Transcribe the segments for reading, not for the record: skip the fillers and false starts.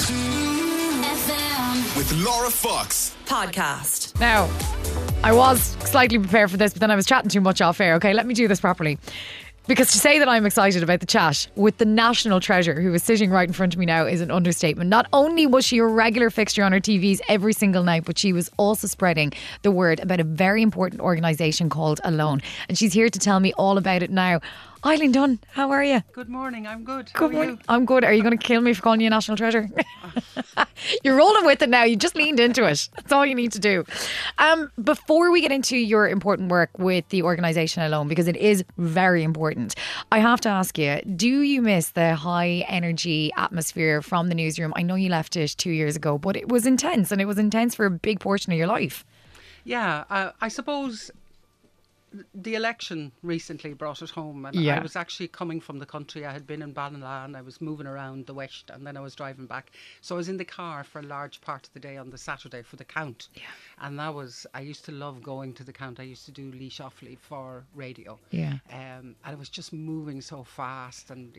FM with Laura Fox. Podcast. Now, I was slightly prepared for this, but then I was chatting too much off air. Okay, let me do this properly. Because to say that I'm excited about the chat with the national treasure who is sitting right in front of me now is an understatement. Not only was she a regular fixture on our TVs every single night, but she was also spreading the word about a very important organisation called Alone. And she's here to tell me all about it now. Eileen Dunn, how are you? Good morning, I'm good. Good morning. I'm good. Are you going to kill me for calling you a national treasure? You're rolling with it now. You just leaned into it. That's all you need to do. Before we get into your important work with the organisation Alone, because it is very important, I have to ask you, do you miss the high energy atmosphere from the newsroom? I know you left it 2 years ago, but it was intense, and it was intense for a big portion of your life. Yeah, I suppose the election recently brought it home, and Yeah. I was actually coming from the country. I had been in Ballinlaw, I was moving around the west, and then I was driving back. So I was in the car for a large part of the day on the Saturday for the count. Yeah. And I used to love going to the count. I used to do Lee Shoffley for radio. Yeah. And it was just moving so fast, and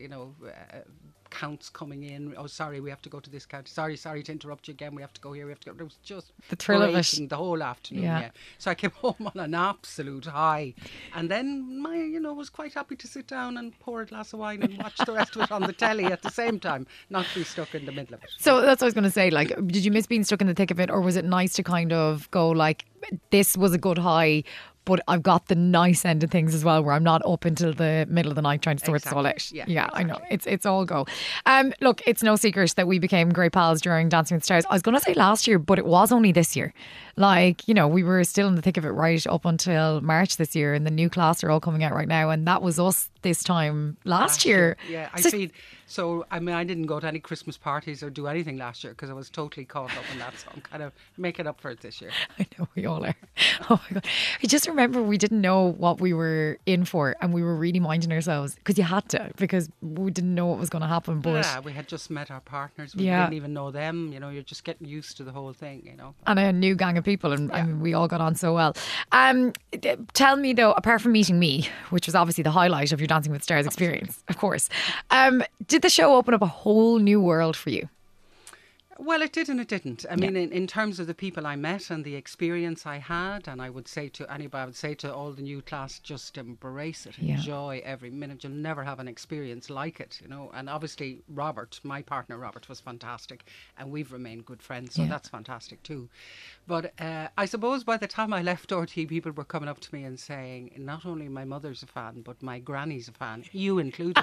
counts coming in. Oh, sorry, we have to go to this count. Sorry to interrupt you again. We have to go here. We have to go. It was just The thrill of it. breaking the whole afternoon. Yeah. Yeah. So I came home on an absolute high, and then was quite happy to sit down and pour a glass of wine and watch the rest of it on the telly at the same time, not be stuck in the middle of it. So that's what I was going to say. Like, did you miss being stuck in the thick of it, or was it nice to kind of go like, this was a good high, but I've got the nice end of things as well, where I'm not up until the middle of the night trying to sort this all out. Exactly. Yeah, Exactly. I know. It's all go. Look, it's no secret that we became great pals during Dancing with the Stars. I was going to say last year, but it was only this year. Like, we were still in the thick of it right up until March this year, and the new class are all coming out right now, and that was us this time last year. Yeah, I didn't go to any Christmas parties or do anything last year because I was totally caught up in that. So I'm kind of making up for it this year. I know we all are. Oh my God. I just remember we didn't know what we were in for, and we were really minding ourselves because you had to, because we didn't know what was going to happen. But yeah, we had just met our partners. We Yeah. didn't even know them. You're just getting used to the whole thing, And a new gang of people, and I mean, we all got on so well. Tell me though, apart from meeting me, which was obviously the highlight of your Dancing with Stars experience, of course, did the show open up a whole new world for you? Well, it did and it didn't. I mean, in terms of the people I met and the experience I had, and I would say to anybody, I would say to all the new class, just embrace it, Yeah. enjoy every minute. You'll never have an experience like it, And obviously, Robert, my partner Robert, was fantastic, and we've remained good friends, so Yeah. that's fantastic too. But I suppose by the time I left RT, people were coming up to me and saying, not only my mother's a fan, but my granny's a fan, you included.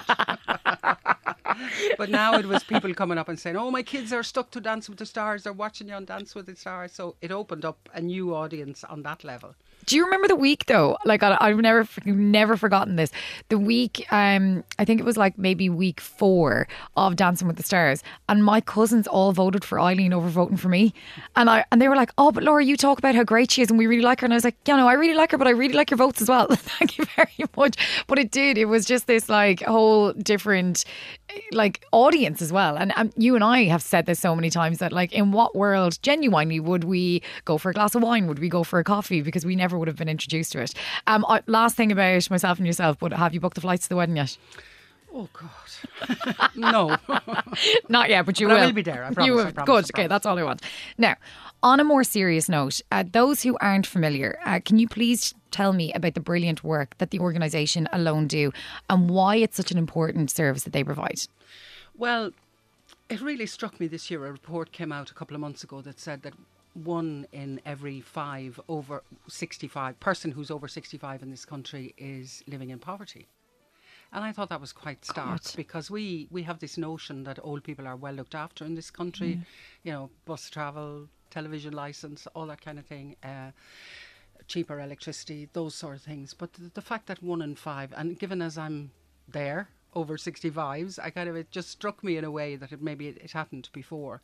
But now it was people coming up and saying, oh, my kids are stuck to Dance with the Stars, they're watching you on Dance with the Stars. So it opened up a new audience on that level. Do you remember the week though? Like, I've never forgotten this. The week, I think it was like maybe week 4 of Dancing with the Stars, and my cousins all voted for Eileen over voting for me, and they were like, "Oh, but Laura, you talk about how great she is, and we really like her." And I was like, I really like her, but I really like your votes as well. Thank you very much. But it was just this like whole different like audience as well. And you and I have said this so many times that like, in what world genuinely would we go for a glass of wine? Would we go for a coffee? Because we never would have been introduced to it. Last thing about myself and yourself, but have you booked the flights to the wedding yet? Oh, God. No. Not yet, but you But will. I will be there, I promise, You will. I promise, Good. I Okay, promise. that's all I want. Now, on a more serious note, those who aren't familiar, can you please tell me about the brilliant work that the organisation Alone do, and why it's such an important service that they provide? Well, it really struck me this year. A report came out a couple of months ago that said that 1 in every 5 over 65 person who's over 65 in this country is living in poverty. And I thought that was quite stark, God. because we have this notion that old people are well looked after in this country, bus travel, television licence, all that kind of thing, cheaper electricity, those sort of things. But the fact that 1 in 5, and given as I'm there, over 65s, it just struck me in a way that maybe it hadn't before.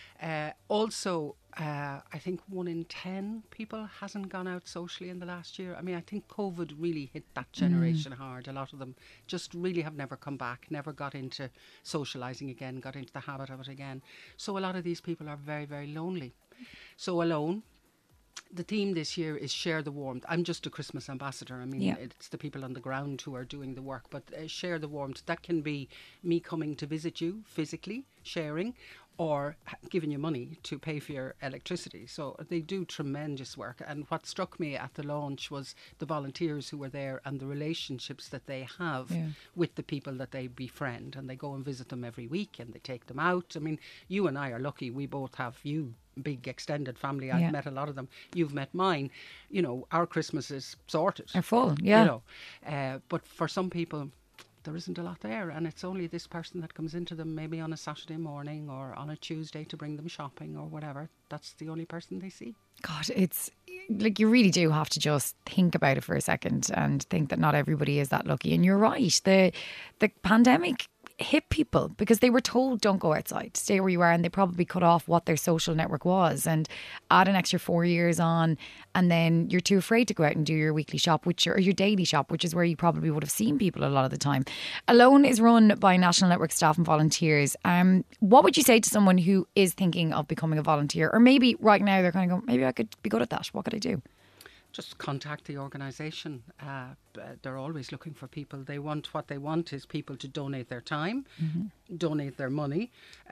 Also, I think 1 in 10 people hasn't gone out socially in the last year. I mean, I think COVID really hit that generation hard. A lot of them just really have never come back, never got into socialising again, got into the habit of it again. So a lot of these people are very, very lonely. So Alone, the theme this year is Share the Warmth. I'm just a Christmas ambassador. I mean, it's the people on the ground who are doing the work. But Share the Warmth, that can be me coming to visit you physically, sharing, or giving you money to pay for your electricity. So they do tremendous work. And what struck me at the launch was the volunteers who were there and the relationships that they have with the people that they befriend. And they go and visit them every week and they take them out. I mean, you and I are lucky. We both have big extended family. I've met a lot of them. You've met mine. You know, our Christmas is sorted. They're full, yeah. You know, but for some people, there isn't a lot there, and it's only this person that comes into them maybe on a Saturday morning or on a Tuesday to bring them shopping or whatever. That's the only person they see. God, it's like you really do have to just think about it for a second and think that not everybody is that lucky. And you're right, the pandemic hit people because they were told don't go outside, stay where you are, and they probably cut off what their social network was, and add an extra 4 years on, and then you're too afraid to go out and do your weekly shop, or your daily shop, which is where you probably would have seen people a lot of the time. Alone is run by National Network staff and volunteers. What would you say to someone who is thinking of becoming a volunteer, or maybe right now they're kind of going, maybe I could be good at that, what could I do? Just contact the organisation. They're always looking for people. What they want is people to donate their time, donate their money,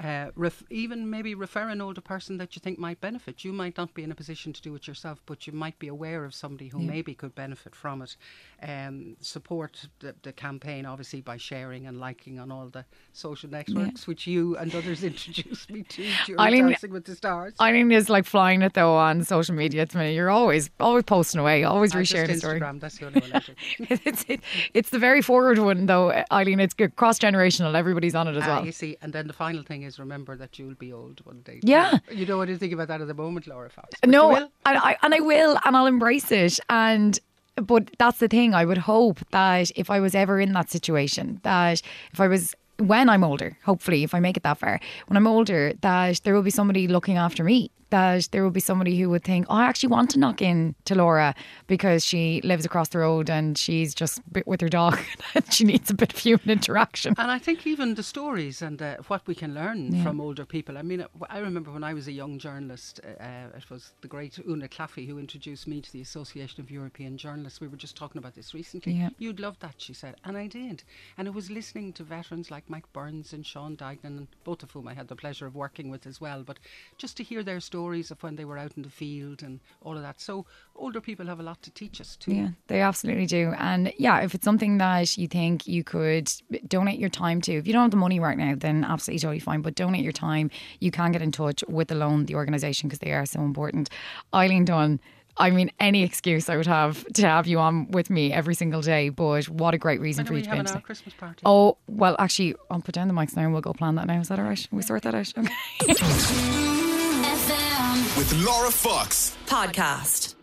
even maybe refer an older person that you think might benefit. You might not be in a position to do it yourself, but you might be aware of somebody who maybe could benefit from it. Support the campaign, obviously, by sharing and liking on all the social networks, which you and others introduced me to during Dancing with the Stars. Eileen is like flying it though on social media at the minute. You're always posting away, always resharing the story. Instagram, that's the only one I do. It's the very forward one though, Eileen. It's cross-generational. Everybody's on it as well. You see, and then the final thing is remember that you'll be old one day. Yeah. You don't want to think about that at the moment, Laura Fox. No, and I will, and I'll embrace it. But that's the thing. I would hope that if I was ever in that situation, that when I'm older, hopefully, if I make it that far, when I'm older, that there will be somebody looking after me. That there will be somebody who would think, I actually want to knock in to Laura because she lives across the road and she's just with her dog and she needs a bit of human interaction. And I think even the stories and what we can learn from older people. I mean, I remember when I was a young journalist, it was the great Una Claffey who introduced me to the Association of European Journalists. We were just talking about this recently. Yeah. You'd love that, she said. And I did. And it was listening to veterans like Mike Burns and Sean Dignan, both of whom I had the pleasure of working with as well. But just to hear their stories of when they were out in the field and all of that. So older people have a lot to teach us too. Yeah, they absolutely do. And yeah, if it's something that you think you could donate your time to, if you don't have the money right now, then absolutely totally fine. But donate your time. You can get in touch with Alone, the organisation, because they are so important. Eileen Dunn, I mean, any excuse I would have to have you on with me every single day, but what a great reason for you to be having our Christmas party. Oh, well, actually, I'll put down the mics now and we'll go plan that now. Is that all right? We sort that out? Okay. With Laura Fox. Podcast.